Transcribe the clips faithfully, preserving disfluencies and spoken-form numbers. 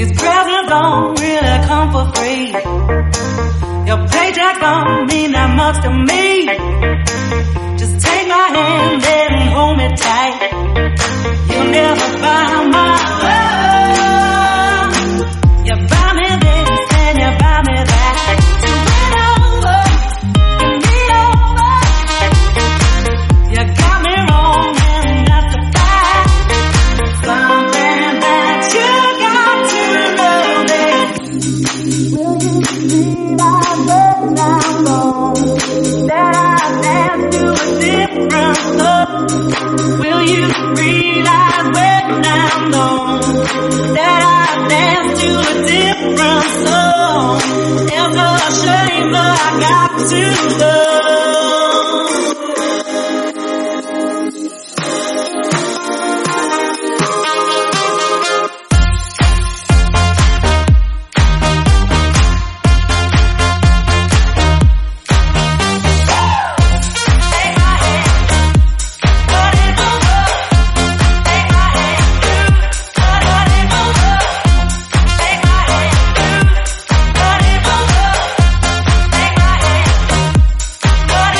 These presents don't really come for free. Your paycheck don't mean that much to me. Just take my hand and hold me tight. You'll never buy my love. You buy me this and you buy me that. So win over, give me over. You got me wrong and that's a fact. Something that you got to know, babe. Will you believe I love now long? That I dance to a different love. Will you realize when I'm gone that I dance to a different song? It's a shame, but I got to love. But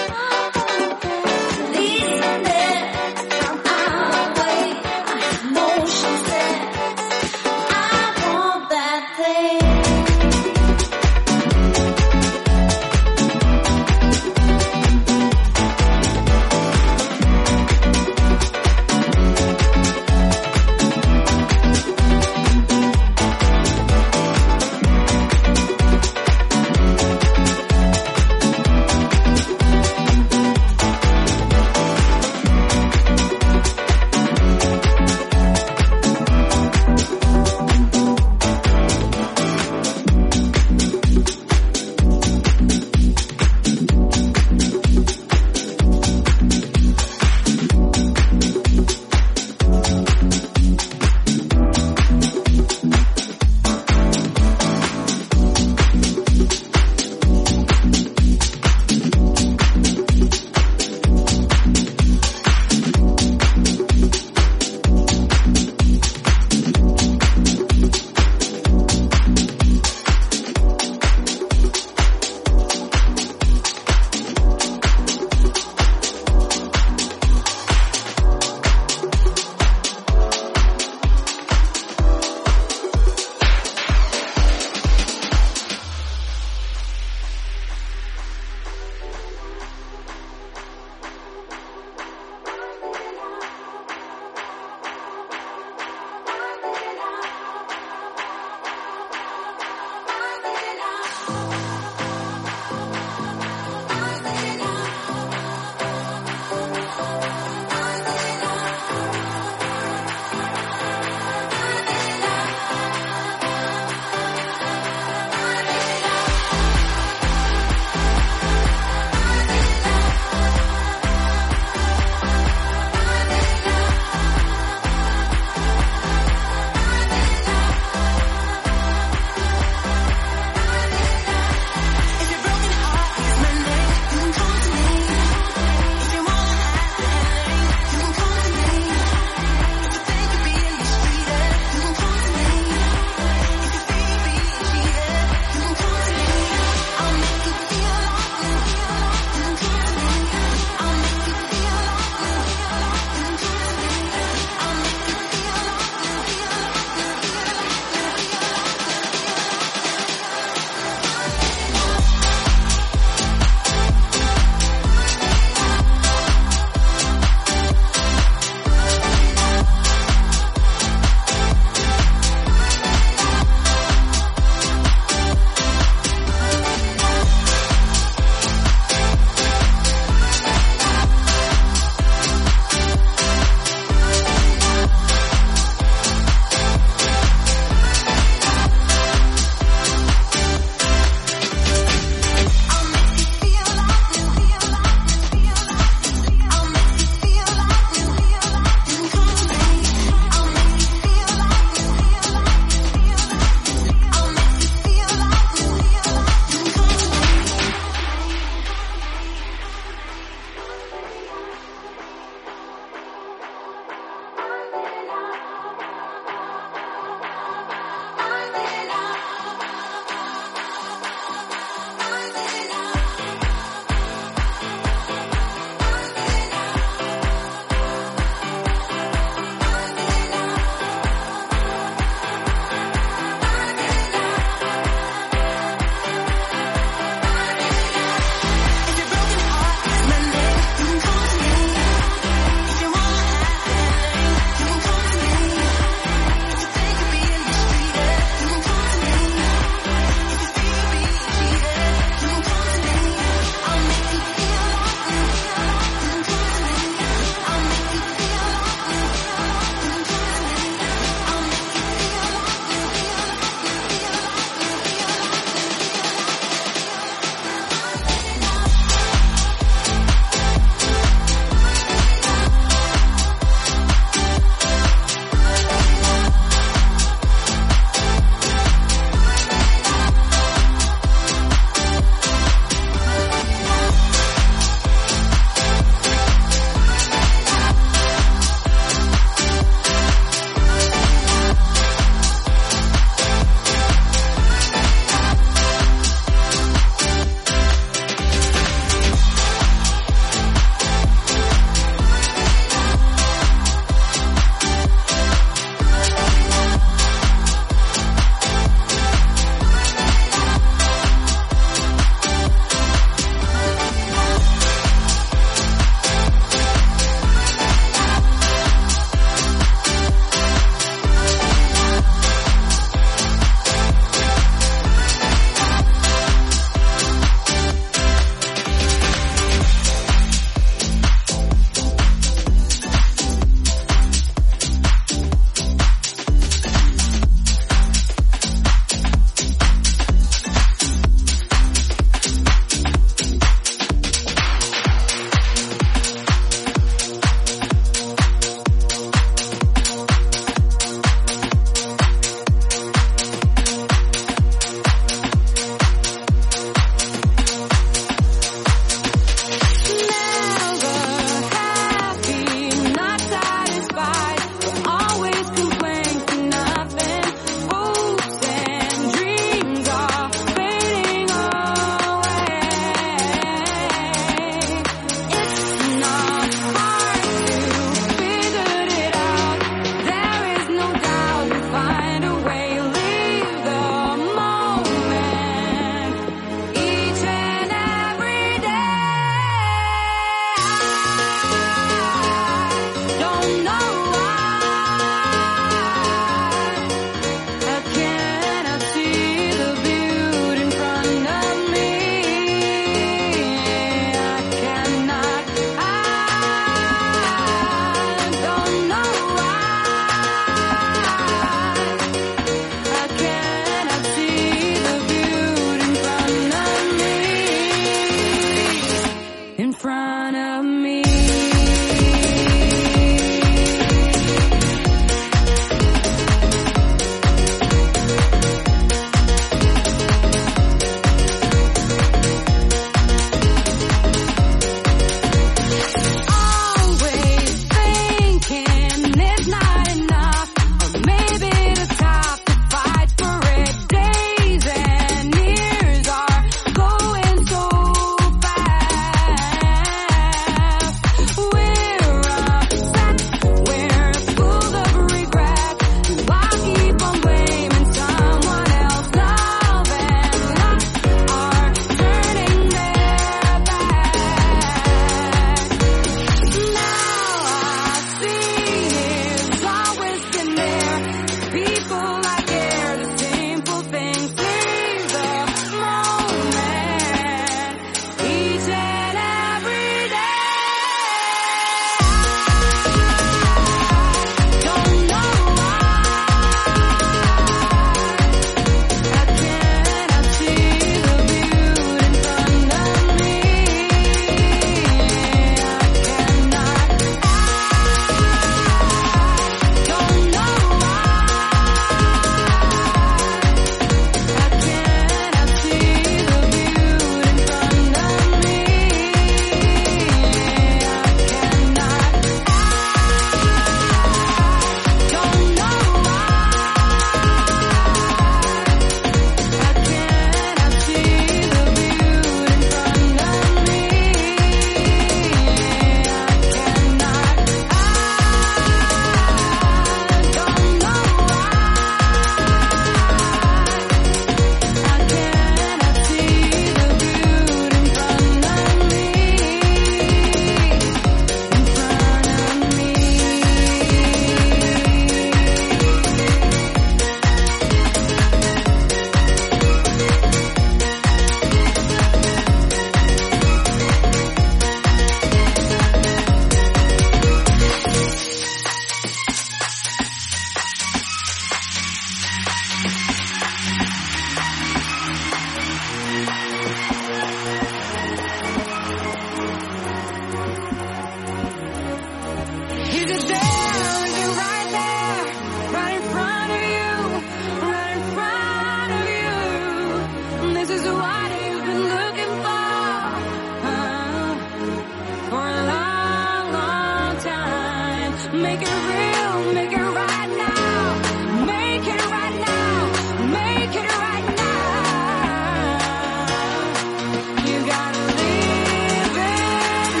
Make it real, make it right now. Make it right now. Make it right now. You gotta live it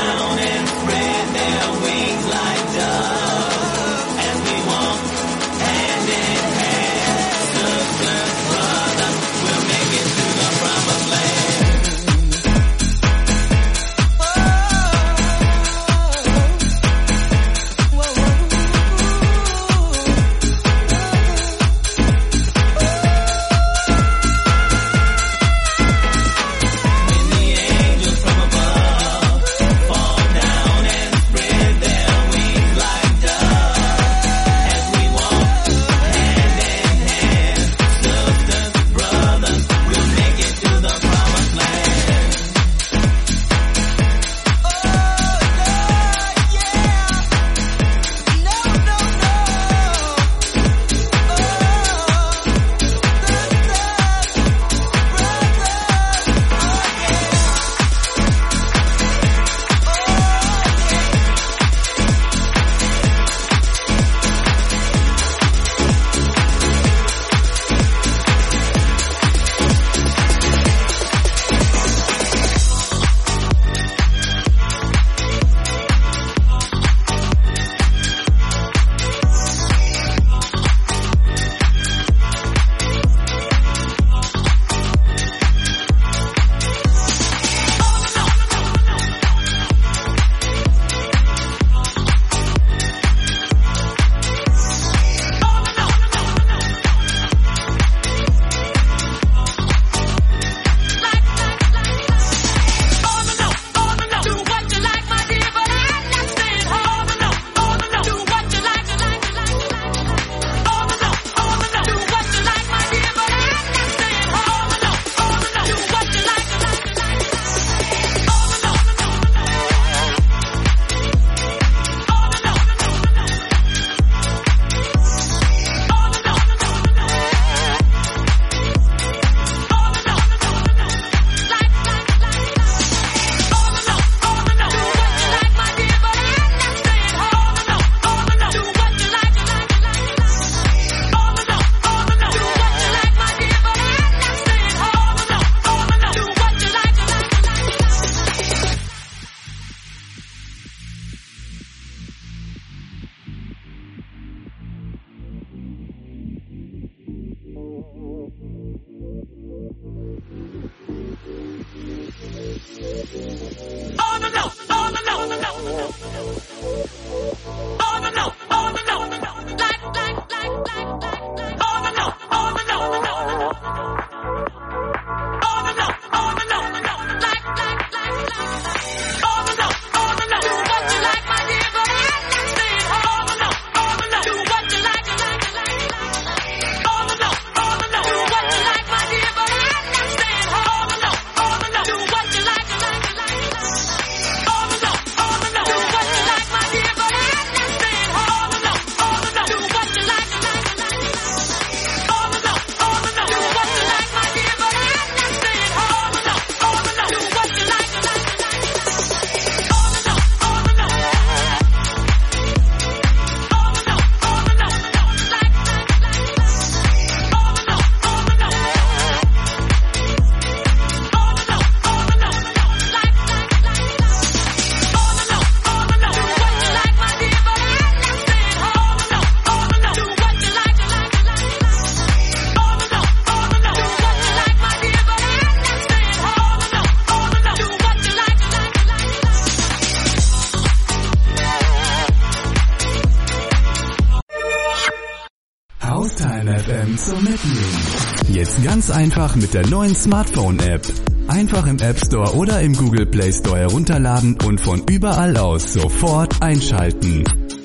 F M zum Mitnehmen. Jetzt ganz einfach mit der neuen Smartphone-App. Einfach im App Store oder im Google Play Store herunterladen und von überall aus sofort einschalten.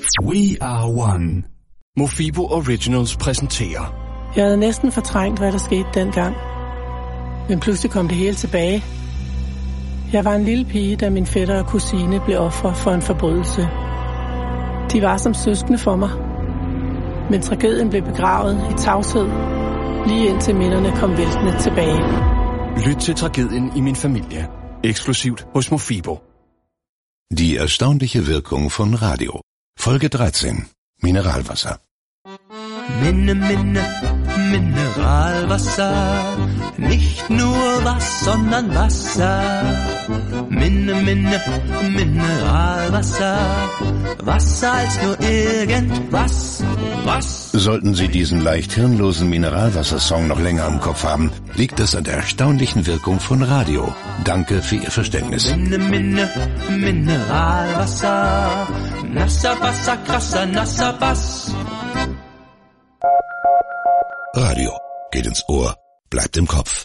We are one. Mofibo Originals præsenterer. Jeg havde næsten fortrængt, hvad der skete dengang. Men pludselig kom det hele tilbage. Jeg var en lille pige, da min fætter og kusine blev ofre for en forbrydelse. De var som søskende for mig. Men tragedien blev begravet i tavshed, lige indtil minderne kom væltende tilbage. Lyt til Tragedien i min Familie. Exklusivt hos Mofibo. Die erstaunliche Wirkung von Radio. Folge dreizehn. Mineralwasser. Minde, minde, Mineralwasser, nicht nur was, sondern Wasser. Minne, Minne, Mineralwasser, Wasser als nur irgendwas, was. Sollten Sie diesen leicht hirnlosen Mineralwassersong noch länger im Kopf haben, liegt es an der erstaunlichen Wirkung von Radio. Danke für Ihr Verständnis. Minne, Minne, Mineralwasser, nasser Wasser, krasser, nasser Bass. Radio geht ins Ohr, bleibt im Kopf.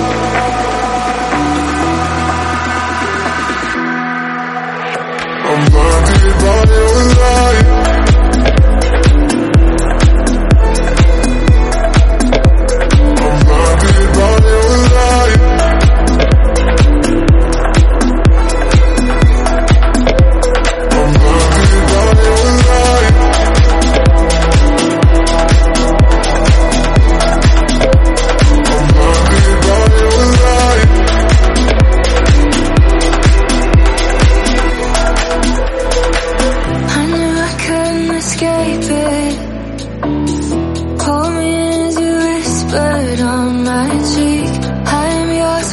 I'm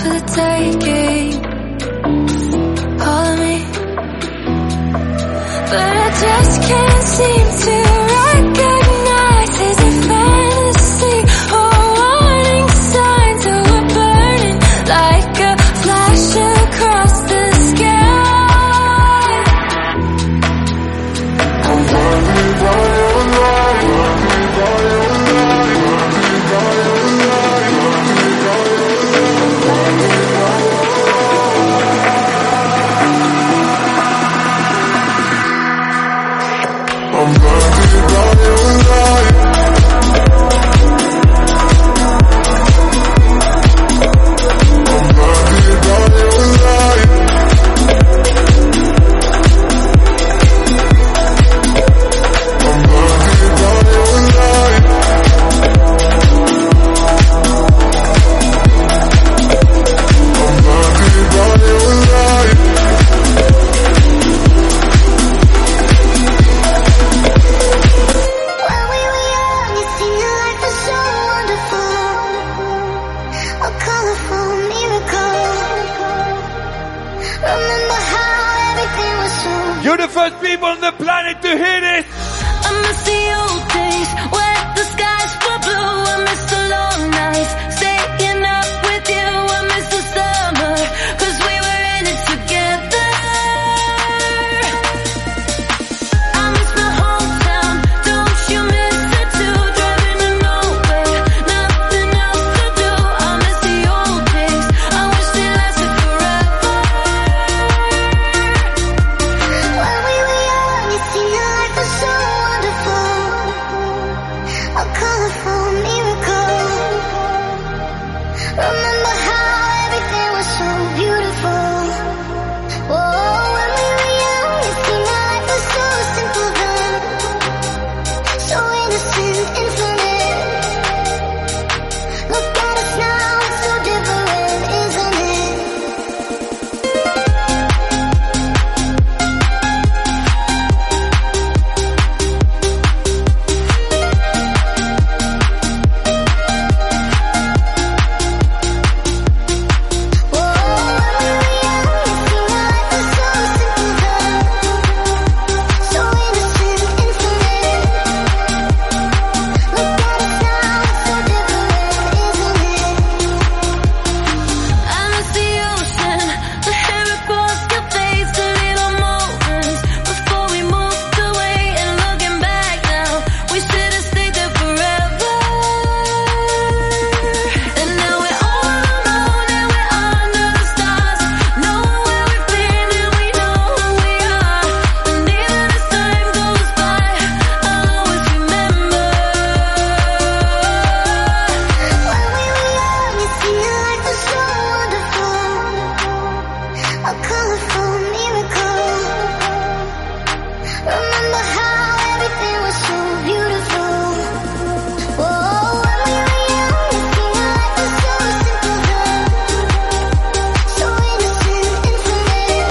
for the taking, all of me. But I just can't seem to recognize, is it fantasy or warning signs? Oh, we're burning like a flash across the sky. I'm blinded by your light, blinded by your light, blinded by your light, blinded by your I'm blinded by your light. I'm blinded by your light. I'm blinded by your light. I'm blinded by your light. When we were young, it seemed that life was so wonderful, a colorful miracle. Remember how everything was so. You're the first people on the planet to hear this. I miss the old days when the skies were blue. I miss the long nights staying up with you. I miss the summer, cause we were in it together. I miss my hometown, don't you miss it too? Driving to nowhere, nothing else to do. I miss the old days, I wish they lasted forever. When we were young, it seemed that life was so wonderful, a colorful miracle. Remember how everything was so beautiful. Oh, when we were young, it seemed that life was so simple then, so innocent, infinite. Look at us now, it's so different, isn't it? I miss the ocean, the hair across your face, the little moments before we moved away. And looking back now, we should have stayed there forever. And now we're all alone and we're under the stars, know where we've been and we know who we are. And even as time goes by, I'll always remember. When we were young, it seemed that life was so wonderful, a colorful miracle. Remember how everything was so beautiful. Oh, when we were young, it seemed that life was so simple then, so innocent, infinite.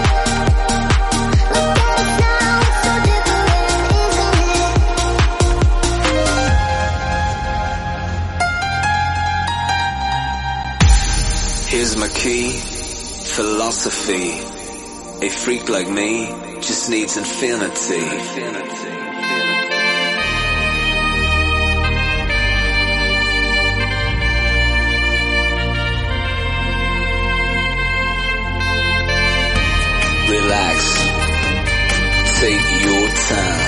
Look at us now, it's so different, isn't it? Here's my key, philosophy. A freak like me just needs infinity. Relax, take your time.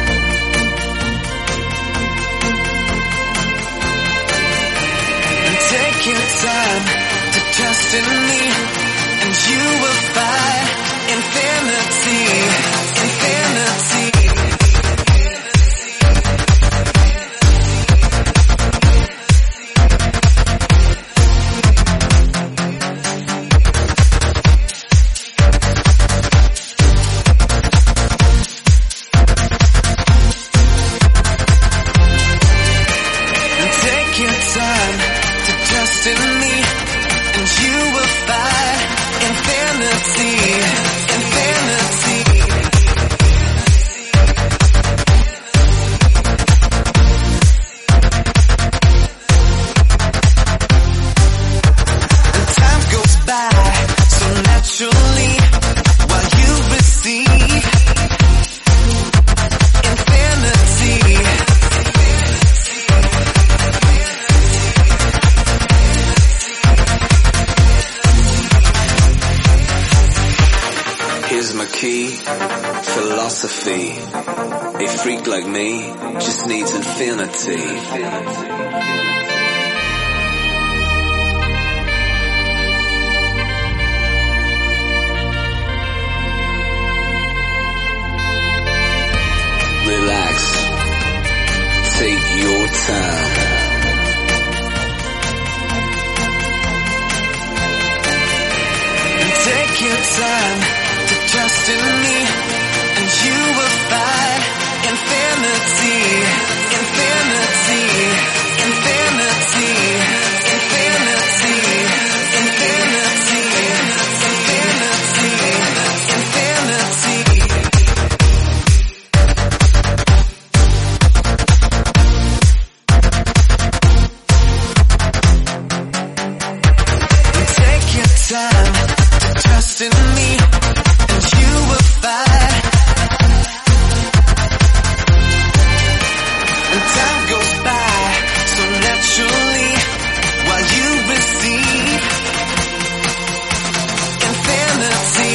Take your time to trust in me, and you will find infinity, infinity. Take your time to trust in me, and you will find infinity, infinity. philosophy. A freak like me just needs infinity. Relax. Take your time. And take your time to trust in me, and you will find infinity, infinity, infinity, infinity, infinity, infinity, infinity. Time to trust in me, and you will find. And time goes by so naturally while you receive infinity.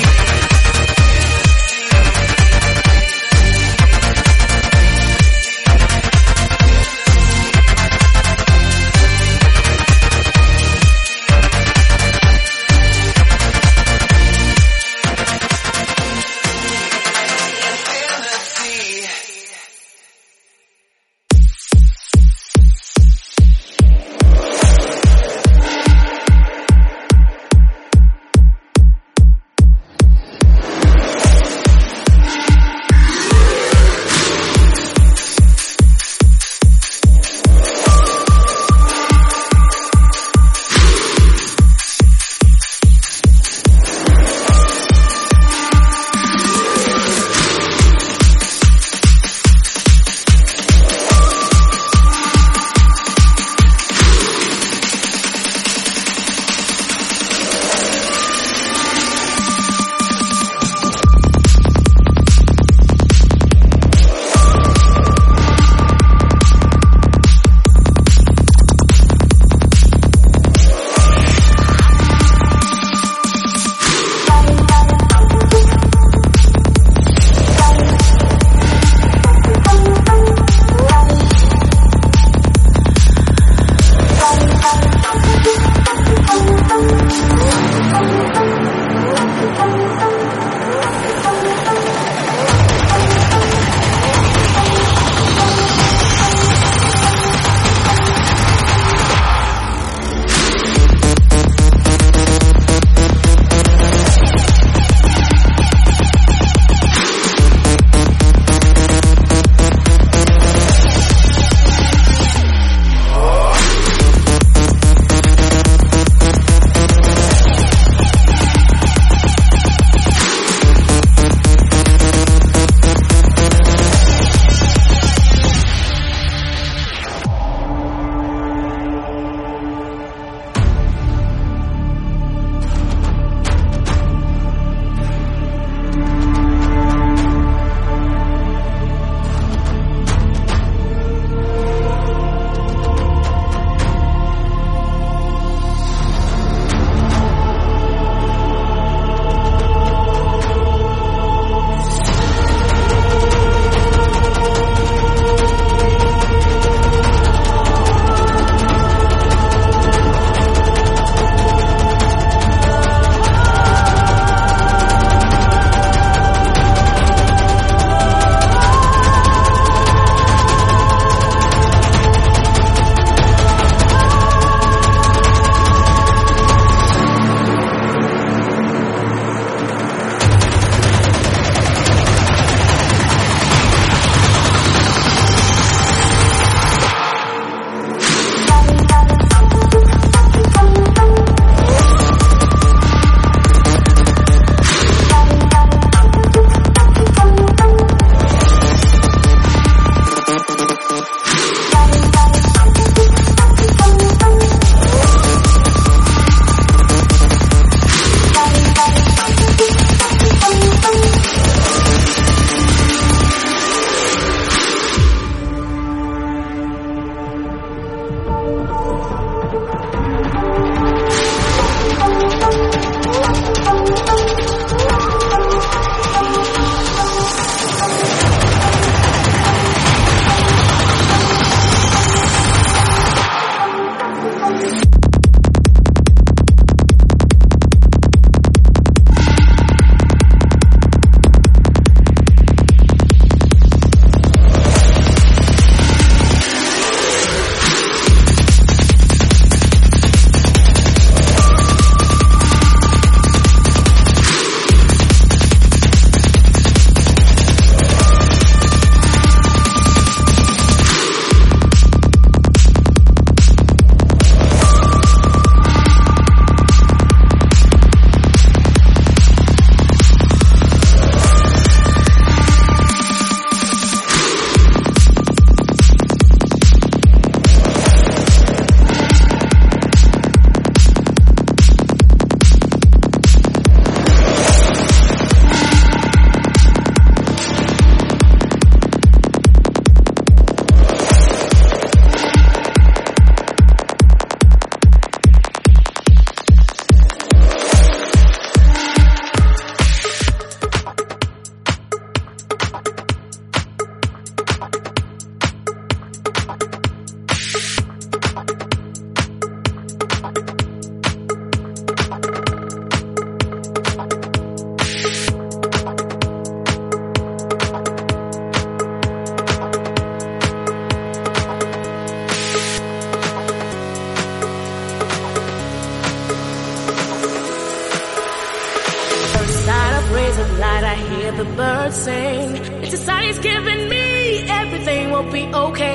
hear the birds sing. It's a sign he's giving me, everything will be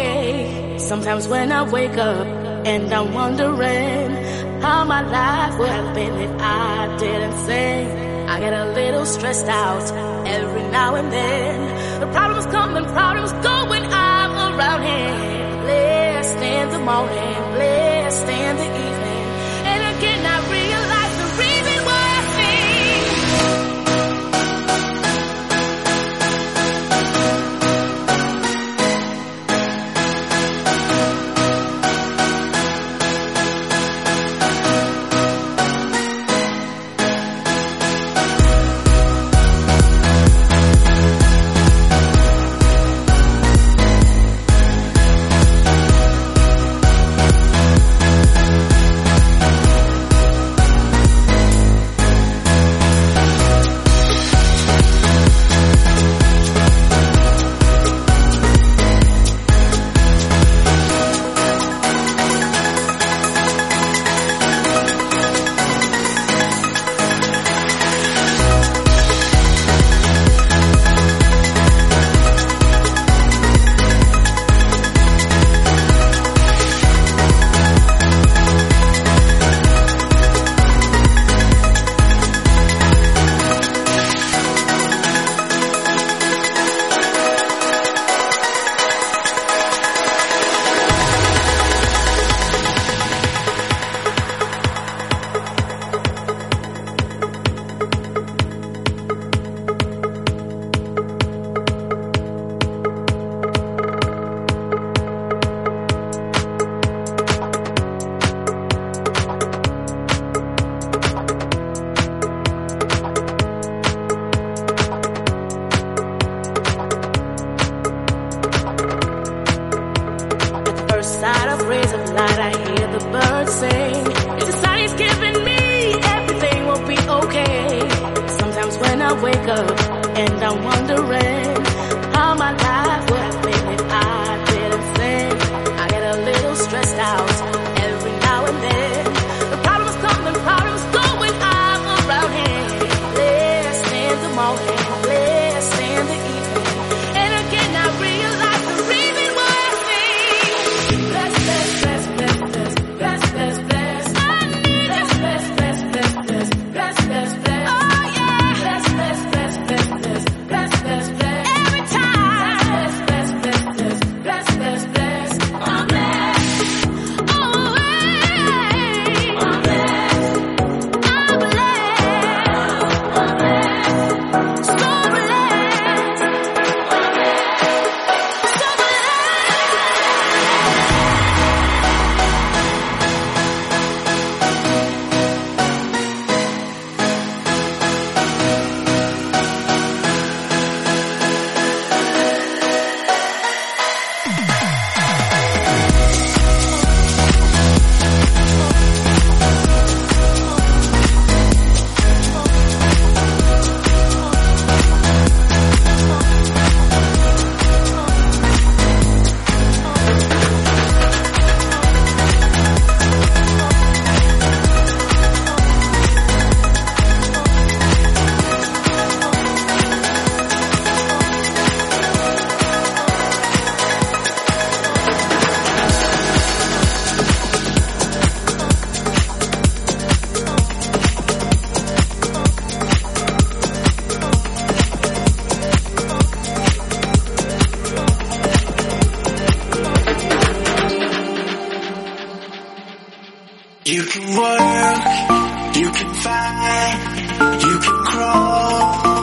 okay. Sometimes when I wake up and I'm wondering how my life would have been if I didn't sing, I get a little stressed out every now and then. The problems come and problems go when I'm around him. Blessed in the morning, blessed in the evening, and again I realize the reason why I sing. You can work, you can fight, you can crawl.